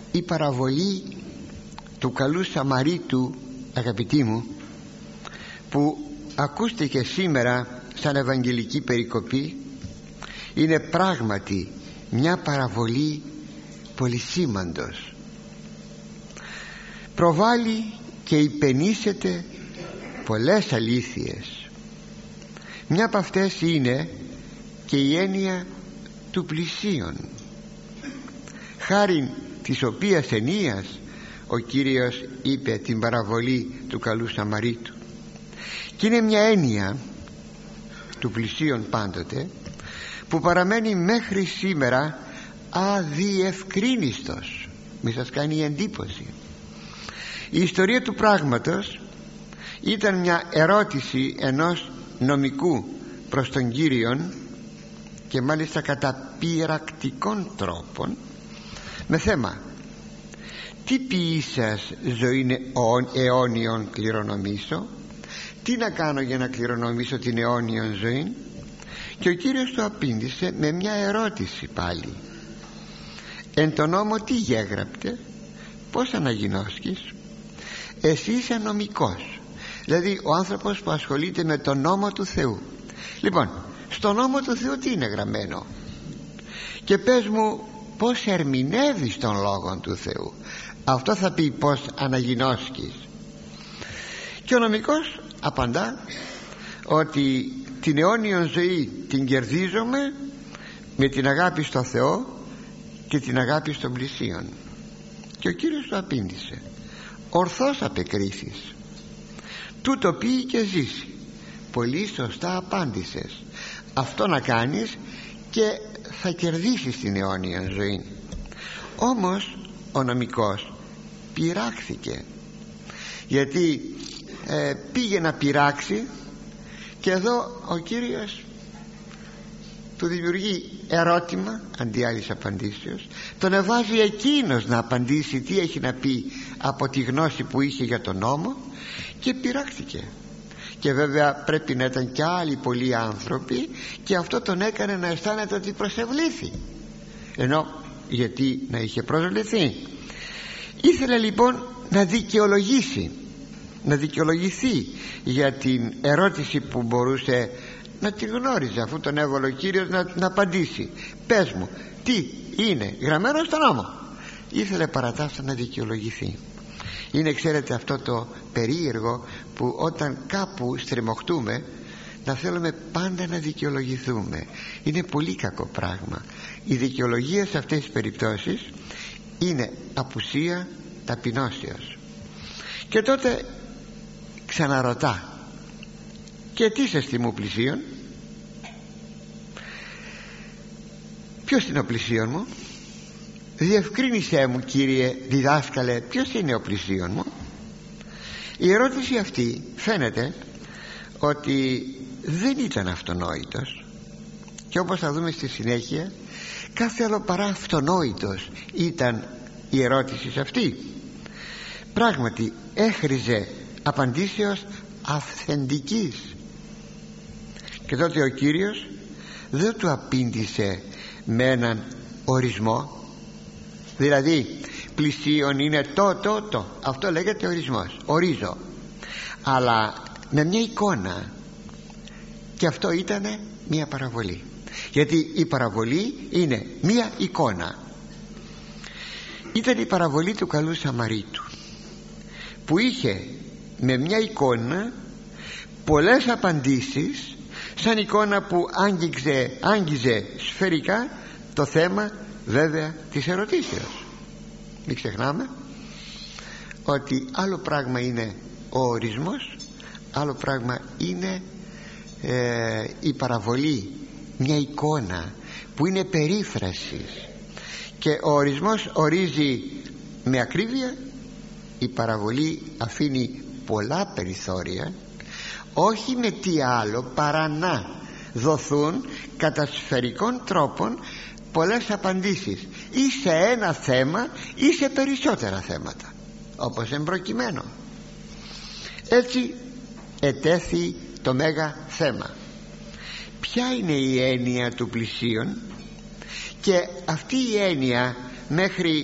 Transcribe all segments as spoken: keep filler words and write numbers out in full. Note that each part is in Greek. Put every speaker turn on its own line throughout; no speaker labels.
η παραβολή του καλού Σαμαρίτου, αγαπητοί μου, που ακούστηκε σήμερα σαν ευαγγελική περικοπή, είναι πράγματι μια παραβολή πολυσήμαντος. Προβάλλει και υπενήσεται πολλές αλήθειες. Μια από αυτές είναι και η έννοια του πλησίον, χάριν της οποίας ενίας ο Κύριος είπε την παραβολή του καλού Σαμαρίτου. Και είναι μια έννοια του πλησίον πάντοτε που παραμένει μέχρι σήμερα αδιευκρίνιστος. Μη σας κάνει εντύπωση. Η ιστορία του πράγματος ήταν μια ερώτηση ενός νομικού προς τον Κύριον, και μάλιστα κατά πειρακτικών τρόπων, με θέμα: τι ποιήσας ζωήν αιώνιον κληρονομήσω, τι να κάνω για να κληρονομήσω την αιώνιον ζωή? Και ο Κύριος του απήντησε με μια ερώτηση πάλι: εν το νόμο τι γέγραπτε, πώς αναγινώσκεις? Εσύ είσαι νομικός, δηλαδή ο άνθρωπος που ασχολείται με τον νόμο του Θεού. Λοιπόν, στον νόμο του Θεού τι είναι γραμμένο? Και πες μου πώς ερμηνεύεις τον λόγο του Θεού. Αυτό θα πει πώς αναγινώσκεις. Και ο νομικός απαντά ότι την αιώνιον ζωή την κερδίζομαι με την αγάπη στο Θεό και την αγάπη στον πλησίον. Και ο Κύριος του απήντησε: ορθώς απεκρίθης, τούτο πει και ζήσει. Πολύ σωστά απάντησες. Αυτό να κάνεις και θα κερδίσεις την αιώνια ζωή. Όμως ο νομικός πειράχθηκε, γιατί ε, πήγε να πειράξει, και εδώ ο Κύριος του δημιουργεί ερώτημα αντί άλλης απαντήσεως. Τον εβάζει εκείνος να απαντήσει τι έχει να πει από τη γνώση που είχε για τον νόμο, και πειράχθηκε. Και βέβαια πρέπει να ήταν και άλλοι πολλοί άνθρωποι, και αυτό τον έκανε να αισθάνεται ότι προσευλήθη, ενώ γιατί να είχε προσβληθεί? Ήθελε λοιπόν να δικαιολογήσει, να δικαιολογηθεί για την ερώτηση που μπορούσε να τη γνώριζε, αφού τον έβαλε ο Κύριος να, να απαντήσει. Πες μου τι είναι γραμμένο στον νόμο. Ήθελε παρατάφτα να δικαιολογηθεί. Είναι, ξέρετε, αυτό το περίεργο που όταν κάπου στριμωχτούμε να θέλουμε πάντα να δικαιολογηθούμε. Είναι πολύ κακό πράγμα. Η δικαιολογία σε αυτές τις περιπτώσεις είναι απουσία ταπεινώσεως. Και τότε ξαναρωτά: και τι σε θυμού πλησίον? Ποιος είναι ο πλησίον μου? Διευκρίνησέ μου, Κύριε διδάσκαλε, ποιος είναι ο πλησίον μου? Η ερώτηση αυτή φαίνεται ότι δεν ήταν αυτονόητος, και όπως θα δούμε στη συνέχεια, κάθε άλλο παρά αυτονόητος ήταν η ερώτηση αυτή. Πράγματι έχριζε απαντήσεως αυθεντικής. Και τότε ο Κύριος δεν του απήντησε με έναν ορισμό, δηλαδή πλησίον είναι το το το, αυτό λέγεται ορισμός, ορίζω, αλλά με μια εικόνα. Και αυτό ήταν μια παραβολή, γιατί η παραβολή είναι μια εικόνα. Ήταν η παραβολή του καλού Σαμαρίτου, που είχε με μια εικόνα πολλές απαντήσεις, σαν εικόνα που άγγιξε, άγγιζε σφαιρικά το θέμα, βέβαια, της ερωτήσεως. Μην ξεχνάμε ότι άλλο πράγμα είναι ο ορισμός, άλλο πράγμα είναι ε, η παραβολή, μια εικόνα που είναι περίφρασης. Και ο ορισμός ορίζει με ακρίβεια, η παραβολή αφήνει πολλά περιθώρια, όχι με τι άλλο παρά να δοθούν κατά σφαιρικών τρόπων πολλές απαντήσεις, ή σε ένα θέμα ή σε περισσότερα θέματα, όπως εμπροκειμένο. Έτσι ετέθη το μέγα θέμα: ποια είναι η έννοια του πλησίον? Και αυτή η έννοια μέχρι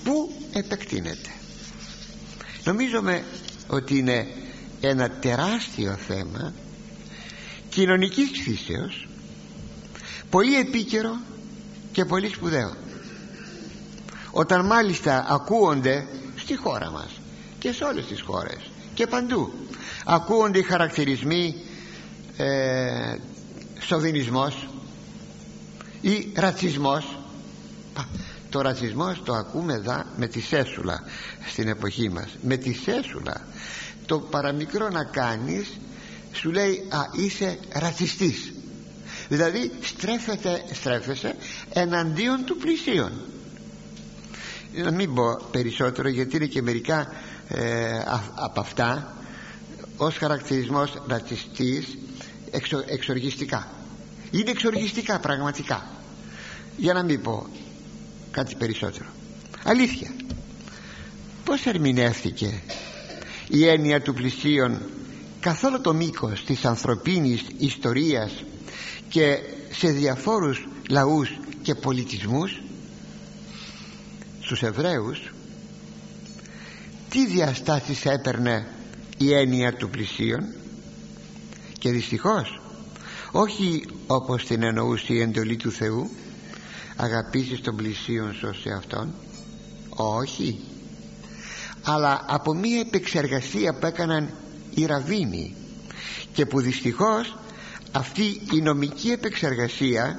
πού επεκτείνεται. Νομίζουμε ότι είναι ένα τεράστιο θέμα κοινωνικής φύσεως, πολύ επίκαιρο και πολύ σπουδαίο. Όταν μάλιστα ακούονται στη χώρα μας και σε όλες τις χώρες και παντού, ακούονται οι χαρακτηρισμοί ε, σοβινισμός ή ρατσισμός. Το ρατσισμός το ακούμε εδώ με τη σέσουλα στην εποχή μας, με τη σέσουλα. Το παραμικρό να κάνεις σου λέει α, είσαι ρατσιστής, δηλαδή στρέφεται, στρέφεσαι εναντίον του πλησίον. Να μην πω περισσότερο, γιατί είναι και μερικά ε, α, από αυτά ως χαρακτηρισμός ρατσιστής εξο, εξοργιστικά. Είναι εξοργιστικά πραγματικά, για να μην πω κάτι περισσότερο. Αλήθεια, πώς ερμηνεύθηκε η έννοια του πλησίον καθ' όλο το μήκος της ανθρωπίνης ιστορίας και σε διαφόρους λαούς και πολιτισμούς? Στους Εβραίους τι διαστάσεις έπαιρνε η έννοια του πλησίον? Και δυστυχώς όχι όπως την εννοούσε η εντολή του Θεού, αγαπήσεις τον πλησίον σου ως εαυτόν, όχι, αλλά από μία επεξεργασία που έκαναν οι ραβίνοι, και που δυστυχώς αυτή η νομική επεξεργασία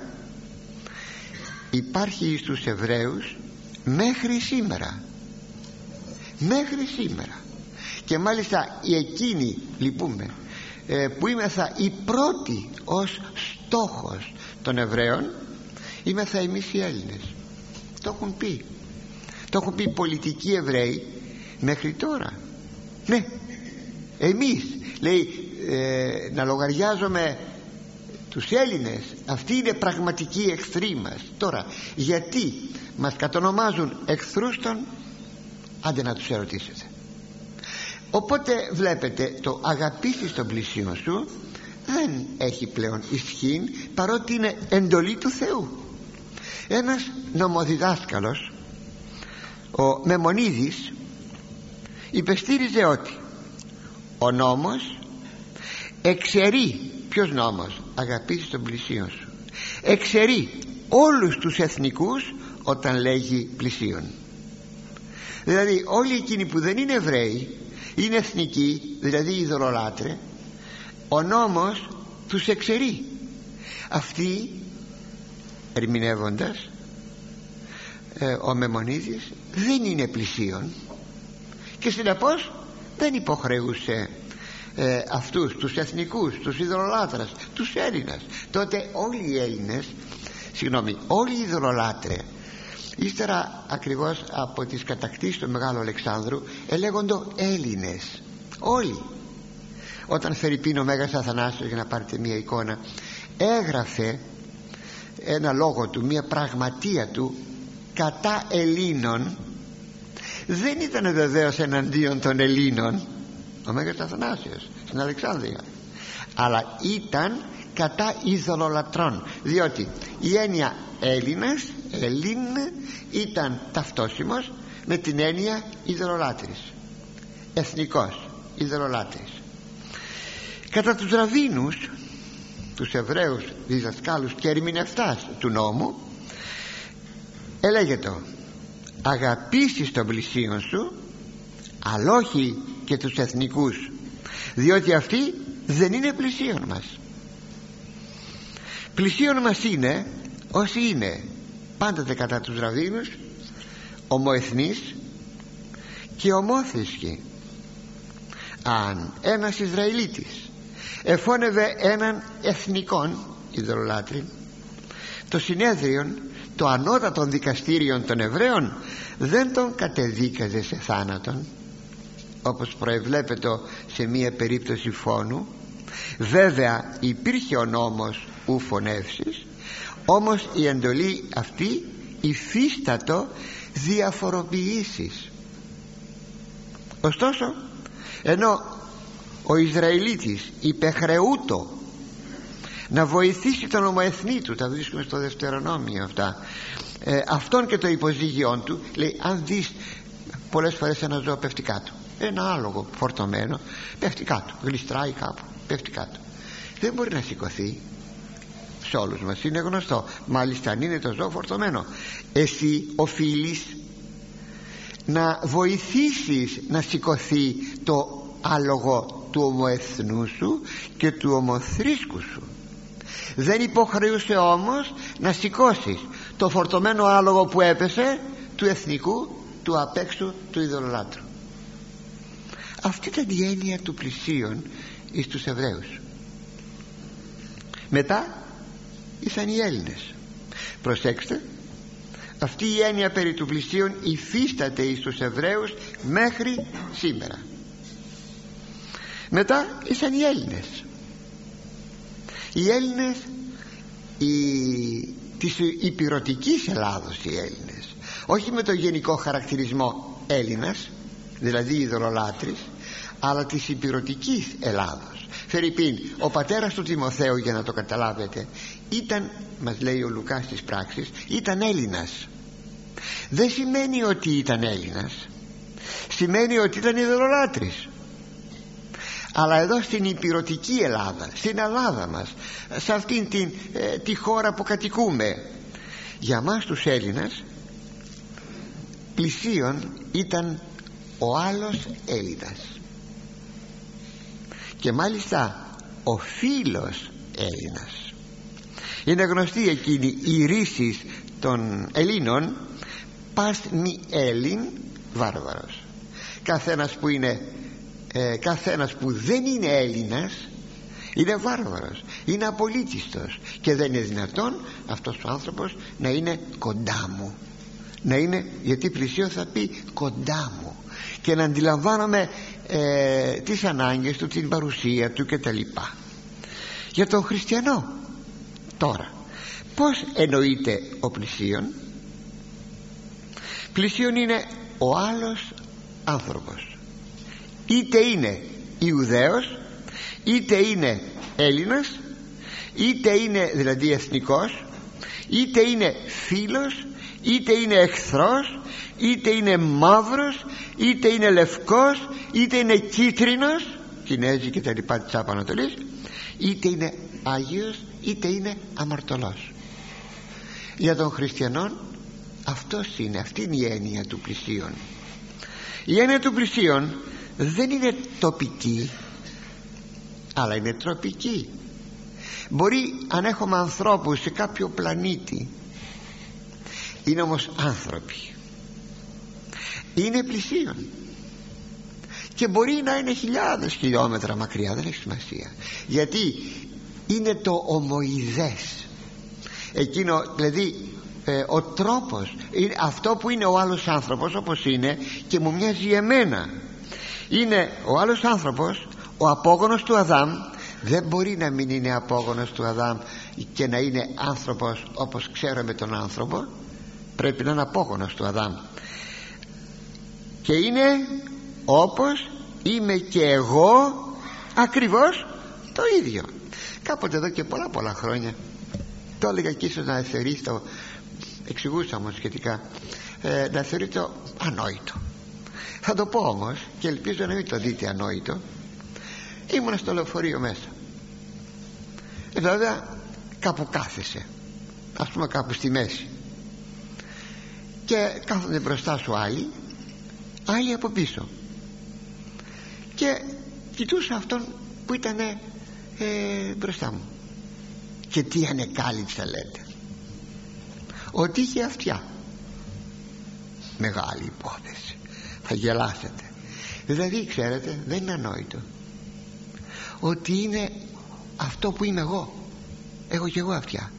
υπάρχει στους Εβραίους μέχρι σήμερα, μέχρι σήμερα. Και μάλιστα οι εκείνοι, λυπούμε, που είμεθα οι πρώτοι ως στόχος των Εβραίων, είμεθα εμείς οι Έλληνες. Το έχουν πει, το έχουν πει οι πολιτικοί Εβραίοι μέχρι τώρα. Ναι, εμείς, λέει, ε, να λογαριάζουμε τους Έλληνες, αυτοί είναι πραγματικοί εχθροί μας. Τώρα γιατί μας κατονομάζουν εχθρούς των, άντε να τους ερωτήσετε. Οπότε βλέπετε, το αγαπήσεις τον πλησίον σου δεν έχει πλέον ισχύ, παρότι είναι εντολή του Θεού. Ένας νομοδιδάσκαλος, ο Μεμονίδης, υπεστήριζε ότι ο νόμος εξαιρεί, ποιος νόμος? Αγαπήσεις τον πλησίον σου, εξαιρεί όλους τους εθνικούς όταν λέγει πλησίον. Δηλαδή όλοι εκείνοι που δεν είναι Εβραίοι, είναι εθνικοί, δηλαδή ειδωλολάτρε, ο νόμος τους εξαιρεί. Αυτοί, ερμηνεύοντας, ε, ο Μεμονίδης δεν είναι πλησίον, και συνεπώς δεν υποχρεούσε ε, αυτούς τους εθνικούς, τους ειδωλολάτρες, τους Έλληνες. Τότε όλοι οι Έλληνες, συγγνώμη, όλοι οι ειδωλολάτρε, ύστερα ακριβώς από τις κατακτήσεις του Μεγάλου Αλεξάνδρου, ελέγοντο Έλληνες όλοι. Όταν φερειπίν ο Μέγας Αθανάσιος, για να πάρετε μία εικόνα, έγραφε ένα λόγο του, μία πραγματεία του κατά Ελλήνων, δεν ήταν βεβαίως εναντίον των Ελλήνων ο Μέγας Αθανάσιος στην Αλεξάνδρεια, αλλά ήταν κατά ειδωλολατρών, διότι η έννοια Έλληνας, Ελλήν, ήταν ταυτόσιμος με την έννοια ειδωλολάτρης, εθνικός ειδωλολάτρης. Κατά τους ραβίνους, τους Εβραίους διδασκάλους και ερμηνευτάς του νόμου, έλεγεται αγαπήσεις τον πλησίον σου, αλλά όχι και τους εθνικούς, διότι αυτοί δεν είναι πλησίον μας. Πλησίον μας είναι όσοι είναι πάντοτε κατά τους ραβίνους ομοεθνείς και ομόθρησκοι. Αν ένας Ισραηλίτης εφώνευε έναν εθνικόν ειδωλολάτρη, το συνέδριον, το ανώτατον δικαστήριον των Εβραίων, δεν τον κατεδίκαζε σε θάνατον, όπως προεβλέπεται σε μία περίπτωση φόνου. Βέβαια υπήρχε ο νόμος ου φωνεύσεις, όμως η εντολή αυτή υφίστατο διαφοροποιήσεις. Ωστόσο, ενώ ο Ισραηλίτης υπεχρεούτο να βοηθήσει τον ομοεθνή του, τα βρίσκουμε στο Δευτερονόμιο αυτά, ε, αυτόν και το υποζύγιόν του. Λέει, αν δεις πολλές φορές ένα ζώο πέφτει κάτω, ένα άλογο φορτωμένο πέφτει κάτω, γλιστράει κάπου, πέφτει κάτω, δεν μπορεί να σηκωθεί. Σε όλους μας είναι γνωστό, μάλιστα αν είναι το ζώο φορτωμένο. Εσύ οφείλεις να βοηθήσεις να σηκωθεί το άλογο του ομοεθνού σου και του ομοθρήσκου σου. Δεν υποχρεούσε όμως να σηκώσεις το φορτωμένο άλογο που έπεσε του εθνικού, του απέξου, του ειδωλολάτρου. Αυτή ήταν η έννοια του πλησίον εις τους Εβραίους. Μετά ήσαν οι Έλληνες. Προσέξτε, αυτή η έννοια περί του πλησίον υφίσταται εις τους Εβραίους μέχρι σήμερα. Μετά ήσαν οι Έλληνες. Οι Έλληνες οι, της υπηρωτικής Ελλάδος, οι Έλληνες, όχι με το γενικό χαρακτηρισμό Έλληνας, δηλαδή ειδωλολάτρης, αλλά της υπηρωτικής Ελλάδος. Φερρυπίν, ο πατέρας του Τιμοθέου, για να το καταλάβετε, ήταν, μας λέει ο Λουκάς στις πράξεις, ήταν Έλληνας. Δεν σημαίνει ότι ήταν Έλληνας, σημαίνει ότι ήταν ειδωλολάτρης. Αλλά εδώ στην υπηρωτική Ελλάδα, στην Ελλάδα μας, σε αυτήν την, ε, τη χώρα που κατοικούμε, για μας τους Έλληνας πλησίον ήταν ο άλλος Έλληνας, και μάλιστα ο φίλος Έλληνας. Είναι γνωστή εκείνη η ρίση των Ελλήνων, πας μη Έλλην βάρβαρος. Καθένας που είναι ε, καθένας που δεν είναι Έλληνας είναι βάρβαρος, είναι απολύτιστος, και δεν είναι δυνατόν αυτός ο άνθρωπος να είναι κοντά μου, να είναι, γιατί πλησίον θα πει κοντά μου, και να αντιλαμβάνομαι ε, τις ανάγκες του, την παρουσία του κτλ. Για τον χριστιανό τώρα πώς εννοείται ο πλησίον? Πλησίον είναι ο άλλος άνθρωπος, είτε είναι Ιουδαίος, είτε είναι Έλληνας, είτε είναι δηλαδή εθνικός, είτε είναι φίλος, είτε είναι εχθρός, είτε είναι μαύρος, είτε είναι λευκός, είτε είναι κίτρινος, Κινέζοι και τα λοιπά της Ανατολής, είτε είναι Άγιος, είτε είναι αμαρτωλός. Για τον χριστιανόν αυτός είναι, αυτή είναι η έννοια του πλησίον. Η έννοια του πλησίον δεν είναι τοπική, αλλά είναι τροπική. Μπορεί αν έχουμε ανθρώπους σε κάποιο πλανήτη, είναι όμως άνθρωποι, είναι πλησίον, και μπορεί να είναι χιλιάδες χιλιόμετρα μακριά, δεν έχει σημασία, γιατί είναι το ομοειδές, εκείνο δηλαδή ε, ο τρόπος, είναι αυτό που είναι ο άλλος άνθρωπος, όπως είναι και μου μοιάζει εμένα. Είναι ο άλλος άνθρωπος, ο απόγονος του Αδάμ. Δεν μπορεί να μην είναι απόγονος του Αδάμ και να είναι άνθρωπος όπως ξέρουμε τον άνθρωπο. Πρέπει να είναι απόγονος του Αδάμ, και είναι όπως είμαι και εγώ, ακριβώς το ίδιο. Κάποτε εδώ και πολλά πολλά χρόνια το έλεγα, και ίσως να θεωρείς το, εξηγούσα όμως σχετικά, ε, να θεωρείς το ανόητο. Θα το πω όμως, και ελπίζω να μην το δείτε ανόητο. Ήμουνα στο λεωφορείο μέσα, ε, βέβαια κάπου κάθεσαι, ας πούμε κάπου στη μέση, και κάθονται μπροστά σου άλλοι, άλλοι από πίσω, και κοιτούσα αυτόν που ήταν ε, μπροστά μου, και τι ανεκάλυψα, λέτε, ότι είχε αυτιά. Μεγάλη υπόθεση, θα γελάσετε. Δηλαδή ξέρετε, δεν είναι ανόητο ότι είναι αυτό που είμαι εγώ. Έχω και εγώ αυτιά,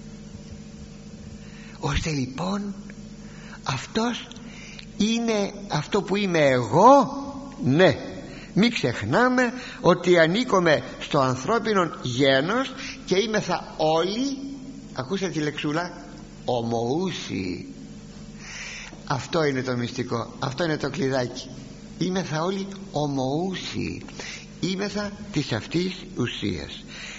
ώστε λοιπόν αυτός είναι αυτό που είμαι εγώ. Ναι, μην ξεχνάμε ότι ανήκουμε στο ανθρώπινο γένος και είμεθα όλοι, ακούσατε τη λεξούλα, ομοούσιοι. Αυτό είναι το μυστικό, αυτό είναι το κλειδάκι. Είμεθα όλοι ομοούσιοι, είμεθα της αυτής ουσίας.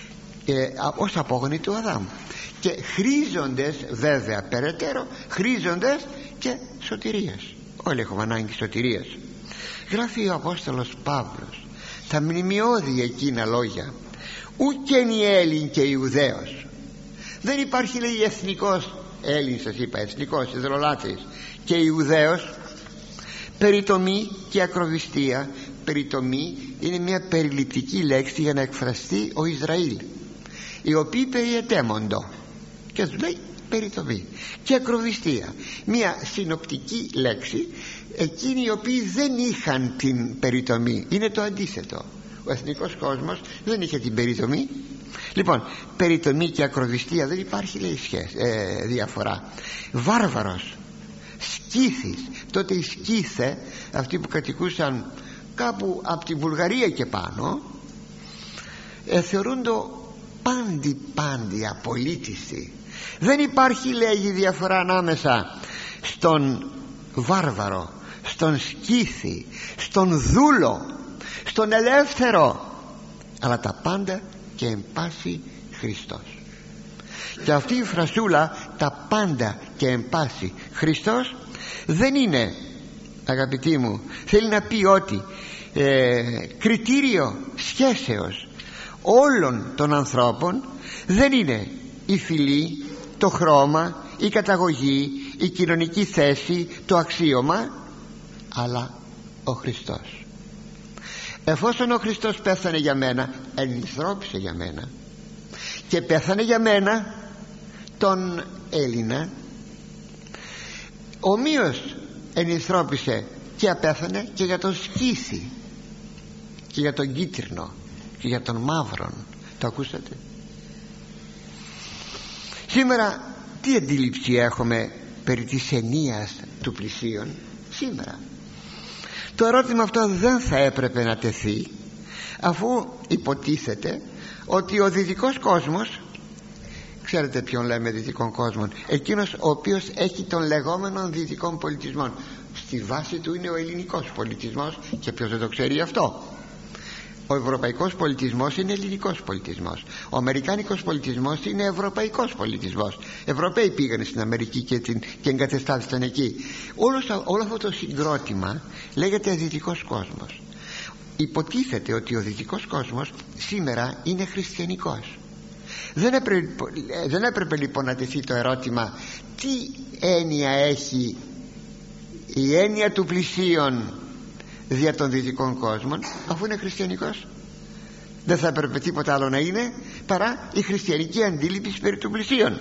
ε, ως απόγονοι του Αδάμ, και χρήζοντες βέβαια περαιτέρω, χρήζοντες και σωτηρίας. Όλοι έχουμε ανάγκη σωτηρίας. Γράφει ο Απόστολος Παύλος τα μνημειώδη εκείνα λόγια: ουκεν η Έλλην και Ιουδαίος. Δεν υπάρχει, λέει, εθνικός Έλλην, σας είπα, εθνικός Ιδωλολάτρης και Ιουδαίος. Περιτομή και ακροβιστία. Περιτομή είναι μια περιληπτική λέξη για να εκφραστεί ο Ισραήλ, οι οποίοι περιετέμοντο, και του λέει περιτομή. Και ακροβιστία, μια συνοπτική λέξη, εκείνοι οι οποίοι δεν είχαν την περιτομή. Είναι το αντίθετο. Ο εθνικός κόσμος δεν είχε την περιτομή. Λοιπόν, περιτομή και ακροβιστία δεν υπάρχει, λέει, σχέση, ε, διαφορά. Βάρβαρος, σκύθης. Τότε οι σκύθε, αυτοί που κατοικούσαν κάπου από τη Βουλγαρία και πάνω, ε, θεωρούνται πάντι πάντι απολύτιστοι. Δεν υπάρχει, λέγει, διαφορά ανάμεσα στον βάρβαρο, στον σκύθη, στον δούλο, στον ελεύθερο, αλλά τα πάντα και εν πάση Χριστός. Και αυτή η φρασούλα, τα πάντα και εν πάση Χριστός, δεν είναι, αγαπητοί μου, θέλει να πει ότι ε, κριτήριο σχέσεως όλων των ανθρώπων δεν είναι η φυλή, το χρώμα, η καταγωγή, η κοινωνική θέση, το αξίωμα, αλλά ο Χριστός. Εφόσον ο Χριστός πέθανε για μένα, ενηθρώπησε για μένα και πέθανε για μένα, τον Έλληνα, ομοίως ενηθρώπησε και απέθανε και για τον σκύθη και για τον κίτρινο και για τον μαύρον. Το ακούσατε? Σήμερα τι αντίληψη έχουμε περί της ενίας του πλησίον? Σήμερα το ερώτημα αυτό δεν θα έπρεπε να τεθεί, αφού υποτίθεται ότι ο δυτικός κόσμος, ξέρετε ποιον λέμε δυτικών κόσμων? Εκείνος ο οποίος έχει τον λεγόμενο δυτικών πολιτισμών. Στη βάση του είναι ο ελληνικός πολιτισμός, και ποιος δεν το ξέρει αυτό? Ο ευρωπαϊκός πολιτισμός είναι ελληνικός πολιτισμός. Ο αμερικάνικος πολιτισμός είναι ευρωπαϊκός πολιτισμός. Ευρωπαίοι πήγαν στην Αμερική και, την, και εγκατεστάθηκαν εκεί. Όλο, όλο αυτό το συγκρότημα λέγεται δυτικός κόσμος. Υποτίθεται ότι ο δυτικός κόσμος σήμερα είναι χριστιανικός. Δεν έπρεπε, δεν έπρεπε λοιπόν να τεθεί το ερώτημα τι έννοια έχει η έννοια του πλησίον δια των δυτικών κόσμων, αφού είναι χριστιανικός? Δεν θα έπρεπε τίποτα άλλο να είναι παρά η χριστιανική αντίληψη περί του πλησίον.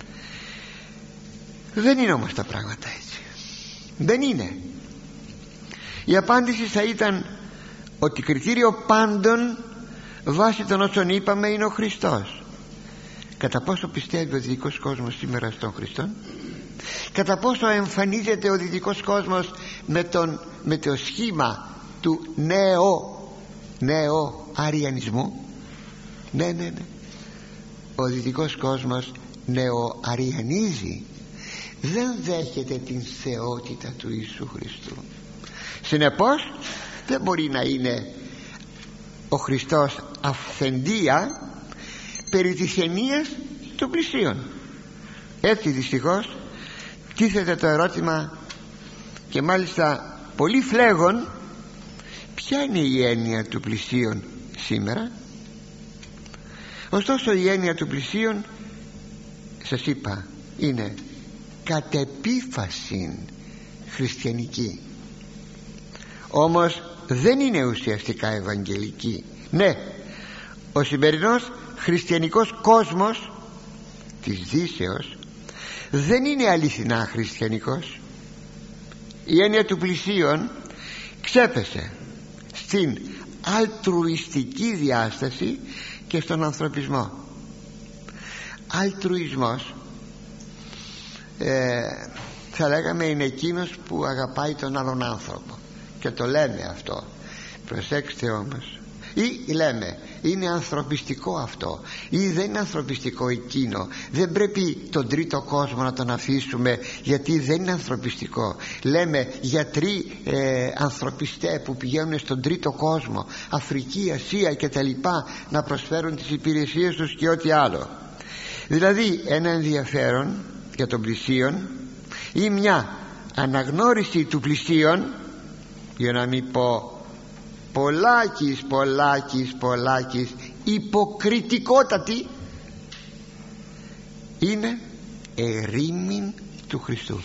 Δεν είναι όμως τα πράγματα έτσι. Δεν είναι. Η απάντηση θα ήταν ότι κριτήριο πάντων βάσει των όσων είπαμε είναι ο Χριστός. Κατά πόσο πιστεύει ο δυτικός κόσμος σήμερα στον Χριστό? Κατά πόσο εμφανίζεται ο δυτικός κόσμος με, τον, με το σχήμα του νέο νέο αριανισμού? Ναι, ναι, ναι. Ο δυτικός κόσμος νεοαριανίζει. Δεν δέχεται την θεότητα του Ιησού Χριστού. Συνεπώς δεν μπορεί να είναι ο Χριστός αυθεντία περί της ενίας των πλησίων. Έτσι δυστυχώς τίθεται το ερώτημα, και μάλιστα πολύ φλέγον, ποια είναι η έννοια του πλησίον σήμερα? Ωστόσο η έννοια του πλησίον, σας είπα, είναι κατ' επίφαση χριστιανική, όμως δεν είναι ουσιαστικά ευαγγελική. Ναι, ο σημερινός χριστιανικός κόσμος της Δύσεως δεν είναι αληθινά χριστιανικός. Η έννοια του πλησίον ξέπεσε στην αλτρουιστική διάσταση και στον ανθρωπισμό. Αλτρουισμός ε, θα λέγαμε είναι εκείνος που αγαπάει τον άλλον άνθρωπο, και το λέμε αυτό, προσέξτε όμως, Ή λέμε είναι ανθρωπιστικό αυτό, ή δεν είναι ανθρωπιστικό εκείνο, δεν πρέπει τον τρίτο κόσμο να τον αφήσουμε γιατί δεν είναι ανθρωπιστικό. Λέμε γιατροί ε, ανθρωπιστέ που πηγαίνουν στον τρίτο κόσμο, Αφρική, Ασία και τα λοιπά, να προσφέρουν τις υπηρεσίες τους και ό,τι άλλο. Δηλαδή ένα ενδιαφέρον για τον πλησίον ή μια αναγνώριση του πλησίον, για να μην πω πολλάκις πολλάκις πολλάκις υποκριτικότατη, είναι ερήμην του Χριστού.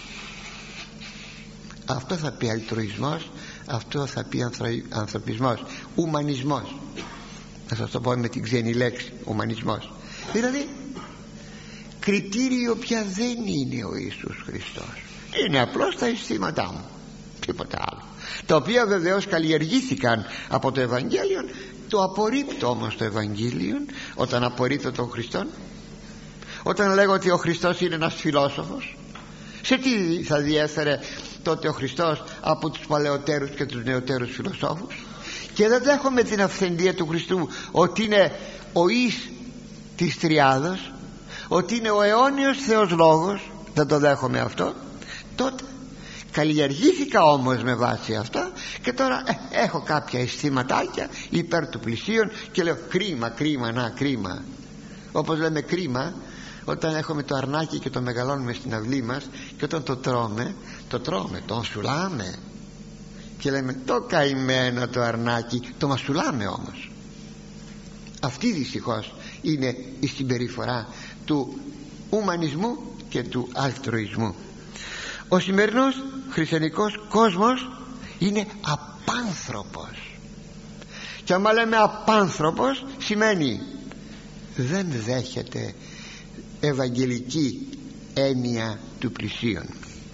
Αυτό θα πει αλτρουισμός, αυτό θα πει ανθρω... ανθρωπισμός, ουμανισμός. Θα σας το πω με την ξένη λέξη, ουμανισμός. Δηλαδή κριτήριο πια δεν είναι ο Ιησούς Χριστός, είναι απλώς τα αισθήματά μου, τίποτα άλλο, τα οποία βεβαίως καλλιεργήθηκαν από το Ευαγγέλιο. Το απορρίπτω όμως το Ευαγγέλιο όταν απορρίπτω τον Χριστόν, όταν λέγω ότι ο Χριστός είναι ένας φιλόσοφος. Σε τι θα διέφερε τότε ο Χριστός από τους παλαιότερους και τους νεωτέρους φιλοσόφους? Και δεν δέχομαι την αυθεντία του Χριστού ότι είναι ο εις της τριάδος, ότι είναι ο αιώνιος Θεός Λόγος. Δεν το δέχομαι αυτό. Τότε καλλιεργήθηκα όμως με βάση αυτά και τώρα ε, έχω κάποια αισθηματάκια υπέρ του πλησίον και λέω κρίμα, κρίμα, να κρίμα. Όπως λέμε κρίμα όταν έχουμε το αρνάκι και το μεγαλώνουμε στην αυλή μας, και όταν το τρώμε, το τρώμε, το μασουλάμε και λέμε το καημένο το αρνάκι, το μασουλάμε όμως. Αυτή δυστυχώς είναι η συμπεριφορά του ουμανισμού και του αλτρουισμού. Ο σημερινός χριστιανικός κόσμος είναι απάνθρωπος, και άμα λέμε απάνθρωπος σημαίνει δεν δέχεται ευαγγελική έννοια του πλησίον.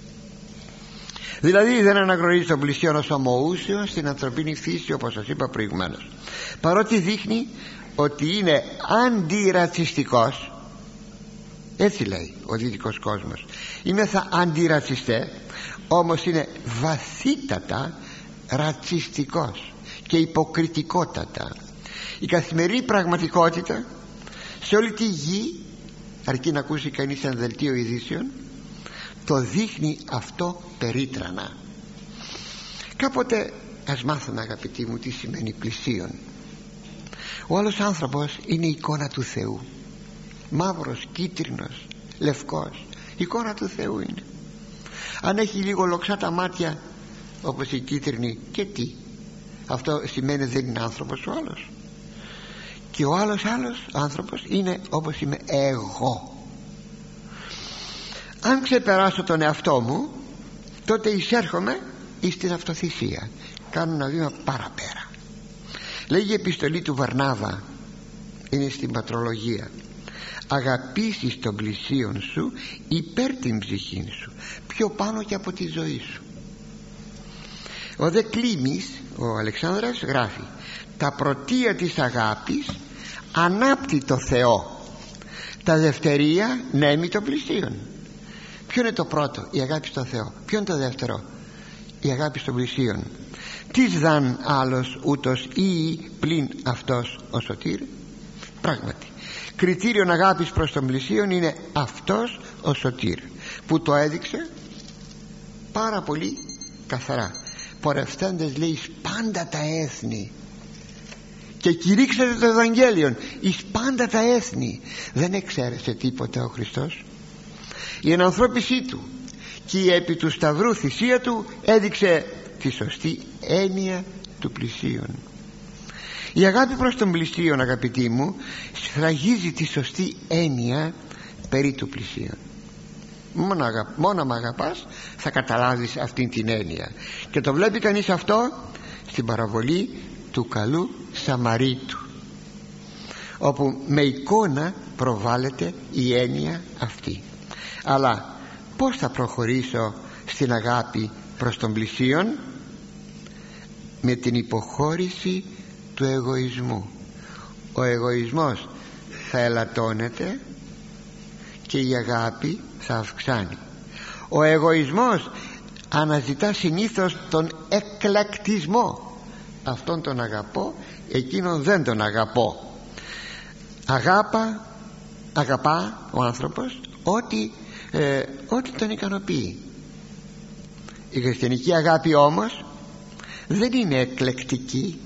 Δηλαδή δεν αναγνωρίζει τον πλησίον ως ομοούσιο στην ανθρωπίνη φύση, όπως σας είπα προηγουμένως, παρότι δείχνει ότι είναι αντιρατσιστικός. Έτσι λέει ο δυτικός κόσμος, είμαι θα αντιρατσιστέ, όμως είναι βαθύτατα ρατσιστικός και υποκριτικότατα. Η καθημερινή πραγματικότητα σε όλη τη γη, αρκεί να ακούσει κανείς ένα δελτίο ειδήσεων, το δείχνει αυτό περίτρανα. Κάποτε ας μάθουμε, αγαπητοί μου, τι σημαίνει πλησίον. Ο άλλος άνθρωπος είναι η εικόνα του Θεού, μαύρος, κίτρινος, λευκός, εικόνα του Θεού είναι. Αν έχει λίγο λοξά τα μάτια όπως η κίτρινη, και τι, αυτό σημαίνει δεν είναι άνθρωπος ο άλλος. Και ο άλλος άλλος άνθρωπος είναι όπως είμαι εγώ. Αν ξεπεράσω τον εαυτό μου, τότε εισέρχομαι εις την αυτοθυσία, κάνω ένα βήμα παραπέρα. Λέγει η επιστολή του Βαρνάβα, είναι στην πατρολογία, αγαπήσεις τον πλησίον σου υπέρ την ψυχή σου, πιο πάνω και από τη ζωή σου. Ο δε Κλήμης, ο Αλεξάνδρας, γράφει τα πρωτεία της αγάπης ανάπτει το Θεό, τα δευτερία νέμει το πλησίον. Ποιο είναι το πρώτο? Η αγάπη στο Θεό. Ποιο είναι το δεύτερο? Η αγάπη στον πλησίον. Τις δαν άλλος ούτως ή πλην αυτός ο σωτήρ. Πράγματι κριτήριον αγάπης προς τον πλησίον είναι αυτός ο σωτήρ, που το έδειξε πάρα πολύ καθαρά. Πορευθέντες λέει πάντα τα έθνη και κηρύξατε το Ευαγγέλιον εις πάντα τα έθνη. Δεν εξαίρεσε τίποτα ο Χριστός. Η ενανθρώπισή του και η επί του σταυρού θυσία του έδειξε τη σωστή έννοια του πλησίον. Η αγάπη προς τον πλησίον, αγαπητοί μου, σφραγίζει τη σωστή έννοια περί του πλησίον. Μόνο, αγα... μόνο με αγαπάς θα καταλάβεις αυτήν την έννοια. Και το βλέπει κανείς αυτό στην παραβολή του καλού Σαμαρίτου, όπου με εικόνα προβάλλεται η έννοια αυτή. Αλλά πώς θα προχωρήσω στην αγάπη προς τον πλησίον? Με την υποχώρηση του εγωισμού. Ο εγωισμός θα ελαττώνεται και η αγάπη θα αυξάνει. Ο εγωισμός αναζητά συνήθως τον εκλεκτισμό, αυτόν τον αγαπώ, εκείνον δεν τον αγαπώ. Αγάπα, αγαπά ο άνθρωπος ό,τι, ε, ό,τι τον ικανοποιεί. Η χριστιανική αγάπη όμως δεν είναι εκλεκτική.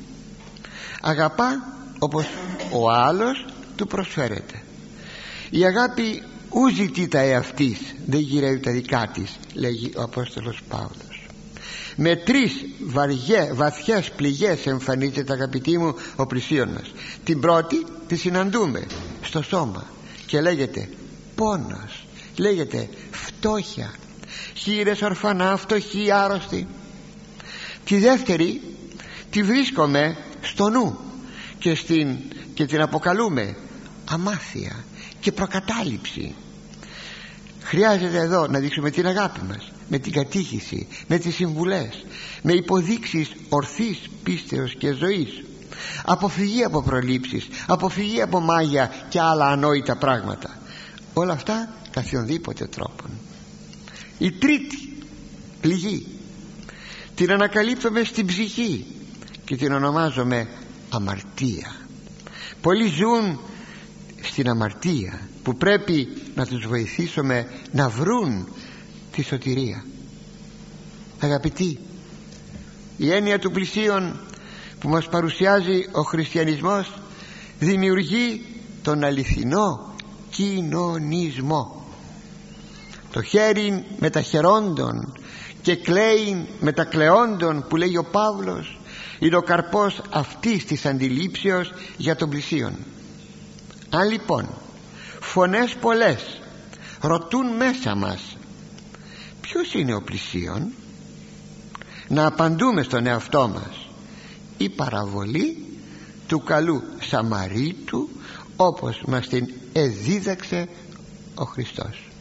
Αγαπά όπως ο άλλος του προσφέρεται. Η αγάπη ου ζητεί τα εαυτής, δεν γυρεύει τα δικά της, λέγει ο Απόστολος Παύλος. Με τρεις βαριέ, βαθιές πληγές εμφανίζεται, αγαπητοί μου, ο πλησίον μας. Την πρώτη τη συναντούμε στο σώμα και λέγεται πόνος, λέγεται φτώχεια, χήρες, ορφανά, φτωχοί, άρρωστοι. Τη δεύτερη τη βρίσκομαι στο νου και, στην, και την αποκαλούμε αμάθεια και προκατάληψη. Χρειάζεται εδώ να δείξουμε την αγάπη μας με την κατήχηση, με τις συμβουλές, με υποδείξεις ορθής πίστεως και ζωής, αποφυγή από προλήψεις, αποφυγή από μάγια και άλλα ανόητα πράγματα. Όλα αυτά καθιονδήποτε τρόπον. Η τρίτη πληγή την ανακαλύπτουμε στην ψυχή και την ονομάζουμε αμαρτία. Πολλοί ζουν στην αμαρτία που πρέπει να τους βοηθήσουμε να βρουν τη σωτηρία. Αγαπητοί, η έννοια του πλησίον που μας παρουσιάζει ο χριστιανισμός δημιουργεί τον αληθινό κοινωνισμό. Το χέρι με τα χερόντων και κλαίει με τα κλαιόντων που λέει ο Παύλος είναι ο καρπός αυτής της αντιλήψεως για τον πλησίον. Αν λοιπόν φωνές πολλές ρωτούν μέσα μας ποιος είναι ο πλησίον, να απαντούμε στον εαυτό μας η παραβολή του καλού Σαμαρίτου όπως μας την εδίδαξε ο Χριστός.